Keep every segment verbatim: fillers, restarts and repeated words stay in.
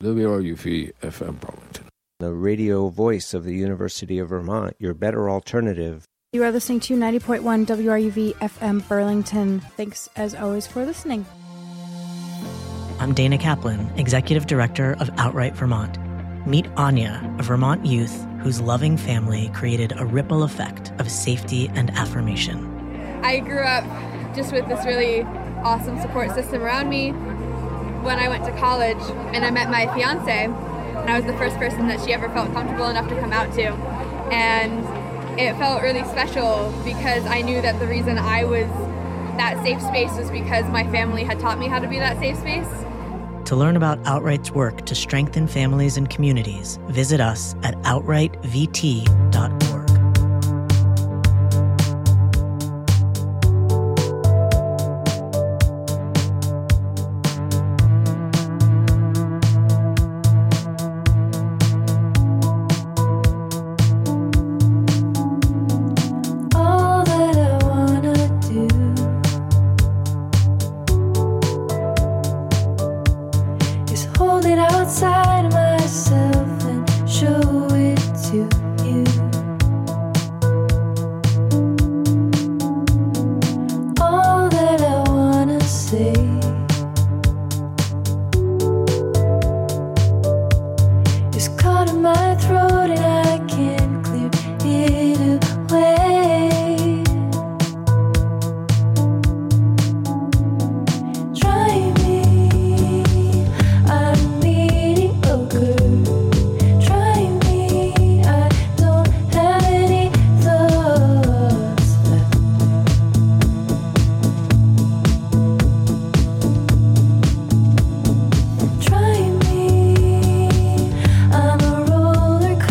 W R U V F M Burlington. The radio voice of the University of Vermont, your better alternative. You are listening to ninety point one W R U V F M Burlington. Thanks, as always, for listening. I'm Dana Kaplan, Executive Director of Outright Vermont. Meet Anya, a Vermont youth whose loving family created a ripple effect of safety and affirmation. I grew up just with this really awesome support system around me. When I went to college and I met my fiance, and I was the first person that she ever felt comfortable enough to come out to. And it felt really special because I knew that the reason I was that safe space was because my family had taught me how to be that safe space. To learn about Outright's work to strengthen families and communities, visit us at outright v t dot org. Try me, I'm a roller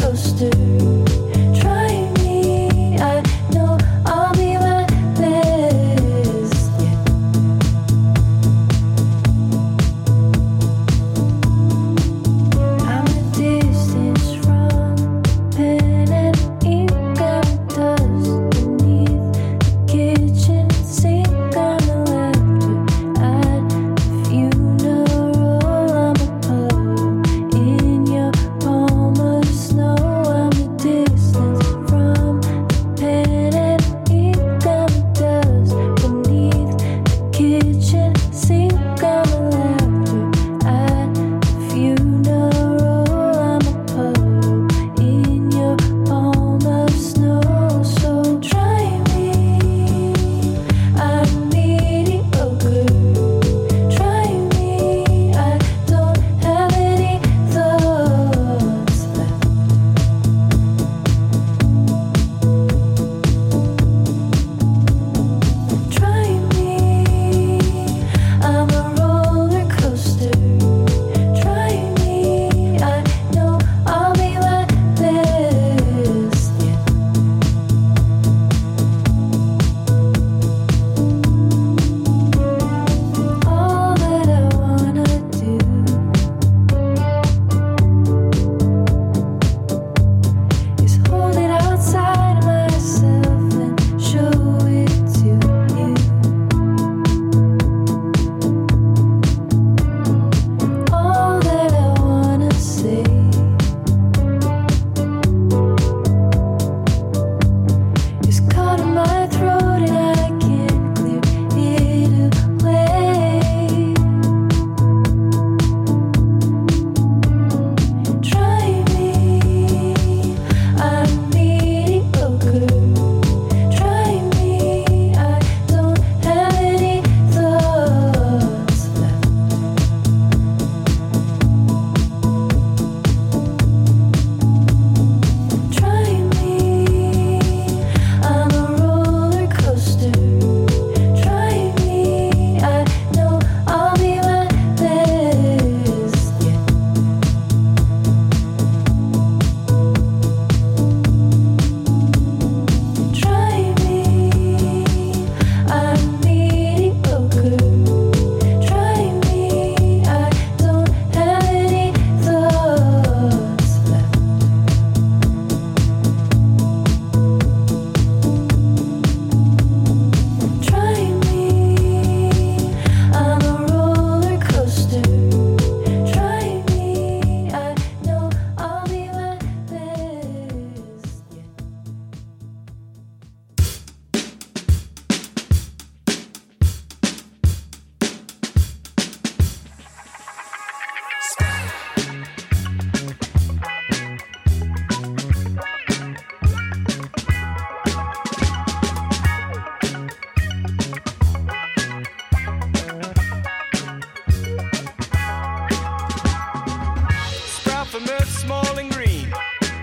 earth small and green,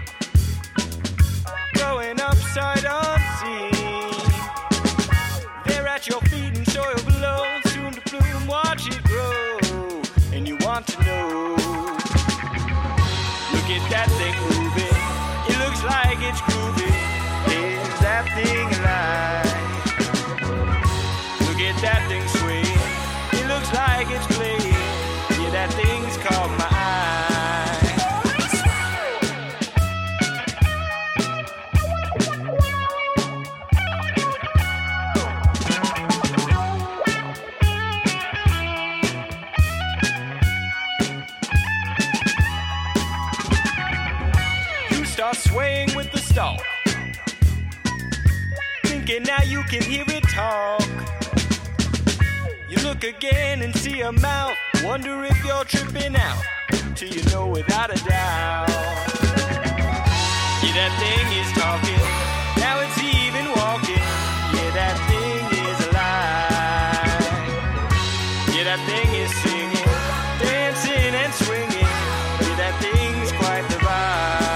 growing upside unseen. They're at your feet and soil below, soon to bloom, watch it grow, and you want to know. Look at that thing moving, it looks like it's groovy. Is that thing alive? Look at that thing swing, it looks like it's playing. Yeah, that thing's caught my eye. You start swaying with the stalk, thinking now you can hear it talk. You look again and see a mouth, wonder if you're tripping out, till you know without a doubt. Yeah, that thing is talking, now it's even walking. Yeah, that thing is alive. Yeah, that thing is singing, dancing and swinging. Yeah, that thing's quite the vibe.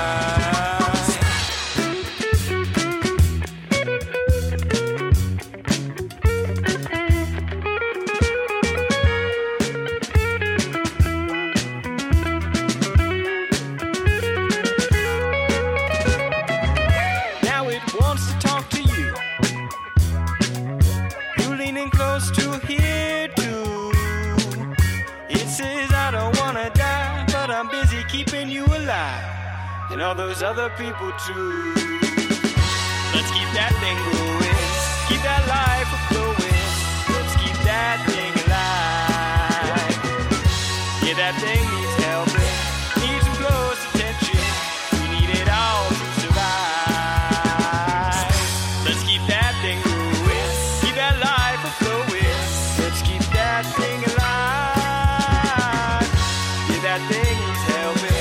Keeping you alive, and all those other people too. Let's keep that thing going, keep that life flowing. Let's keep that thing alive. Yeah, that thing needs helping, needs some close attention. We need it all to survive. Let's keep that thing going, keep that life flowing. Let's keep that thing alive. Yeah, that thing needs helping.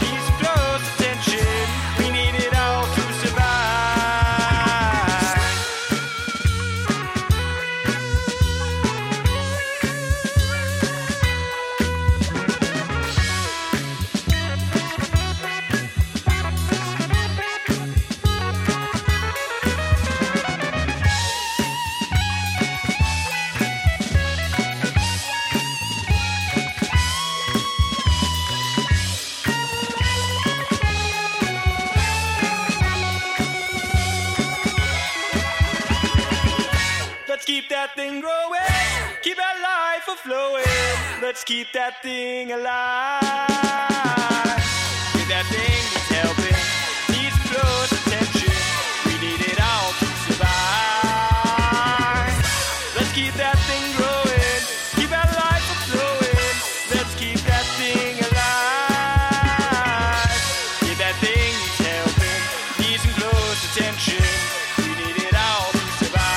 Keep that thing growing, keep that life a-flowing. Let's keep that thing alive. Yeah, that thing needs helping, needs close attention. We need it all to survive. Let's keep that thing growing, keep that life a-flowing. Let's keep that thing alive. Yeah, that thing needs helping, needs some close attention. We need it all to survive.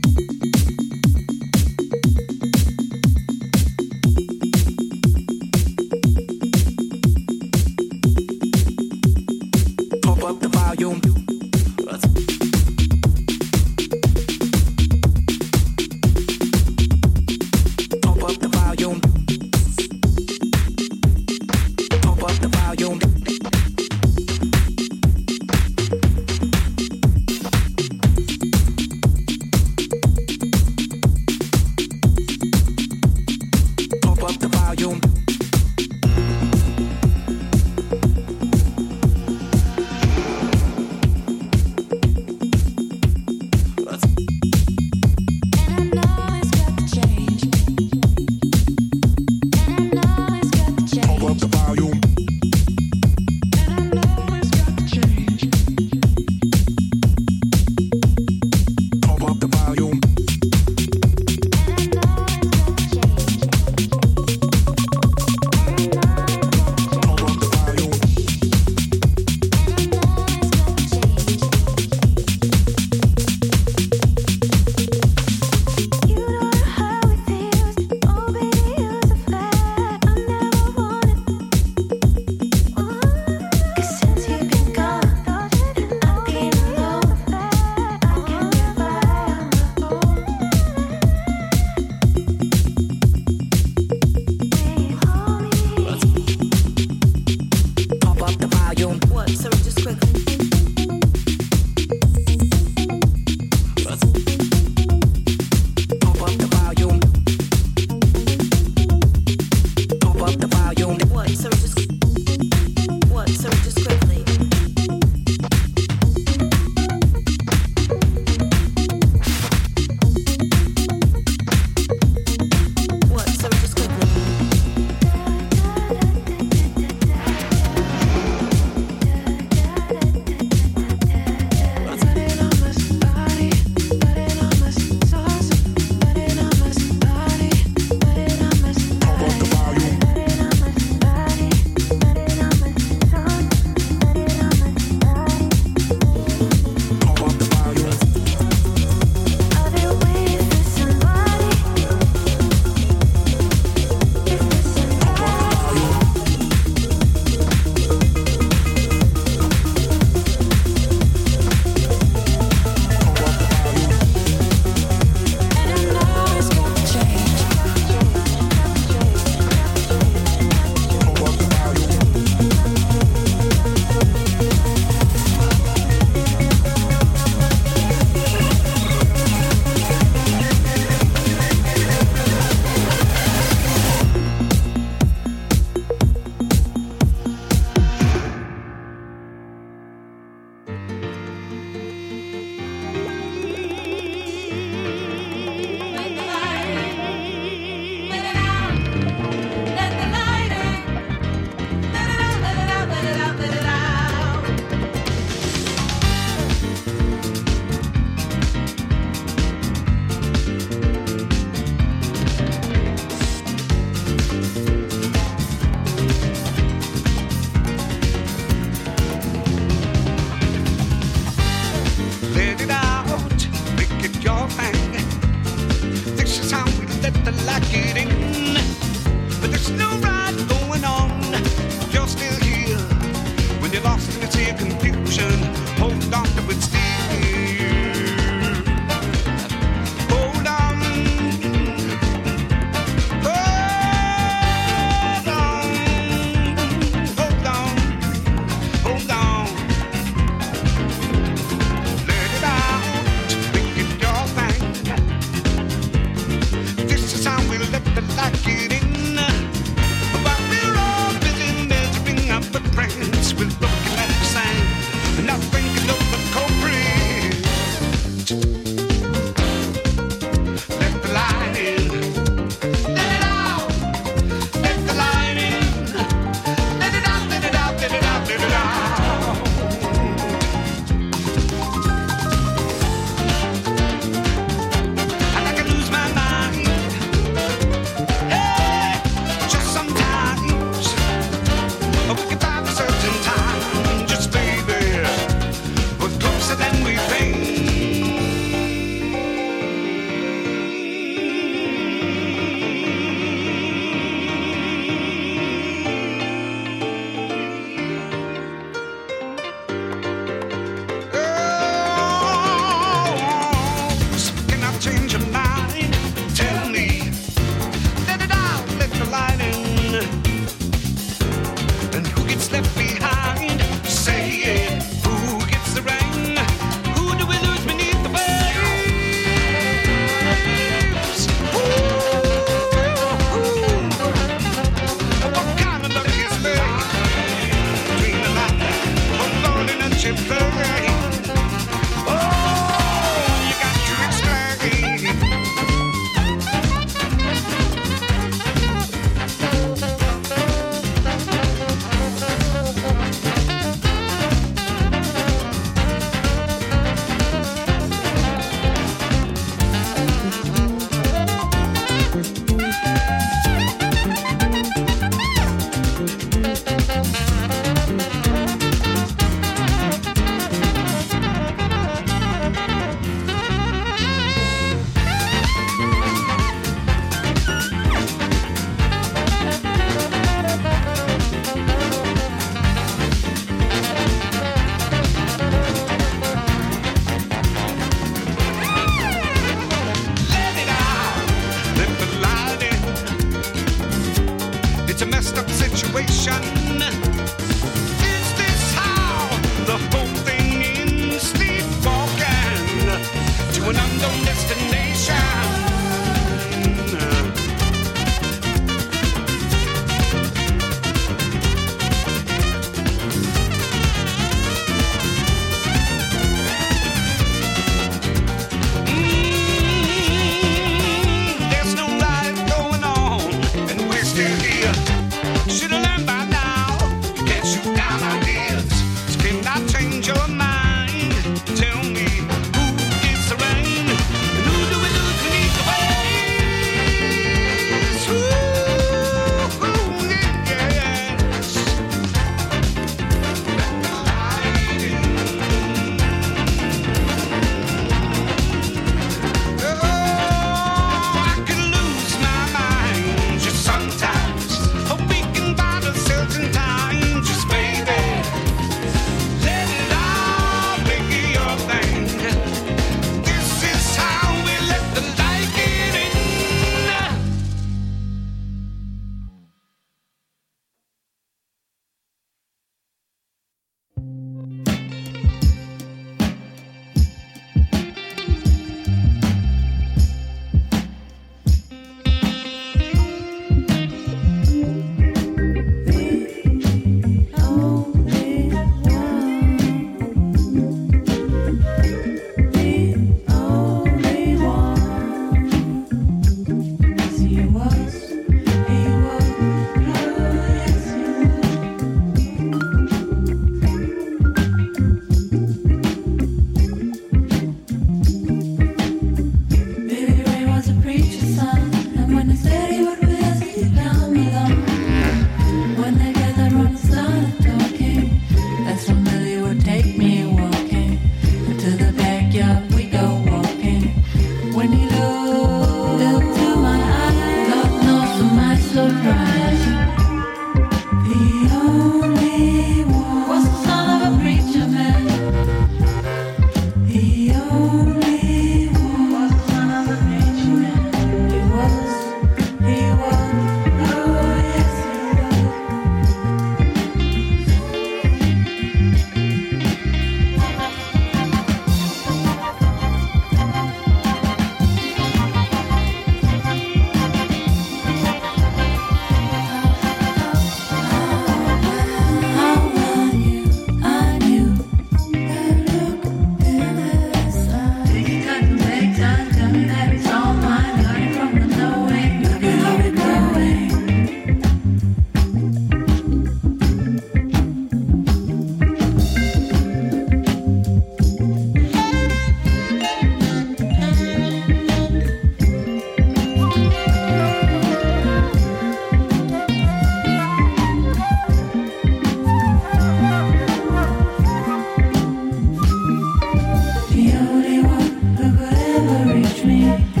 The only one who could ever reach me.